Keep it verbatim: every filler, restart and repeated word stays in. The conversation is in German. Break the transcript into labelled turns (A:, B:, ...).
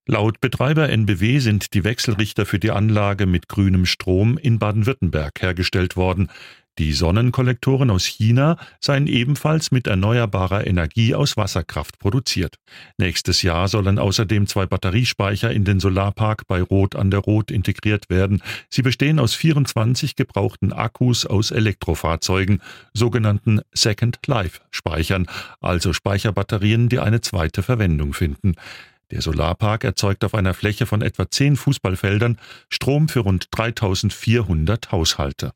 A: Laut Betreiber N B W sind die Wechselrichter für die Anlage mit grünem Strom in Baden-Württemberg hergestellt worden. Die Sonnenkollektoren aus China seien ebenfalls mit erneuerbarer Energie aus Wasserkraft produziert. Nächstes Jahr sollen außerdem zwei Batteriespeicher in den Solarpark bei Roth an der Roth integriert werden. Sie bestehen aus vierundzwanzig gebrauchten Akkus aus Elektrofahrzeugen, sogenannten Second-Life-Speichern, also Speicherbatterien, die eine zweite Verwendung finden. Der Solarpark erzeugt auf einer Fläche von etwa zehn Fußballfeldern Strom für rund dreitausendvierhundert Haushalte.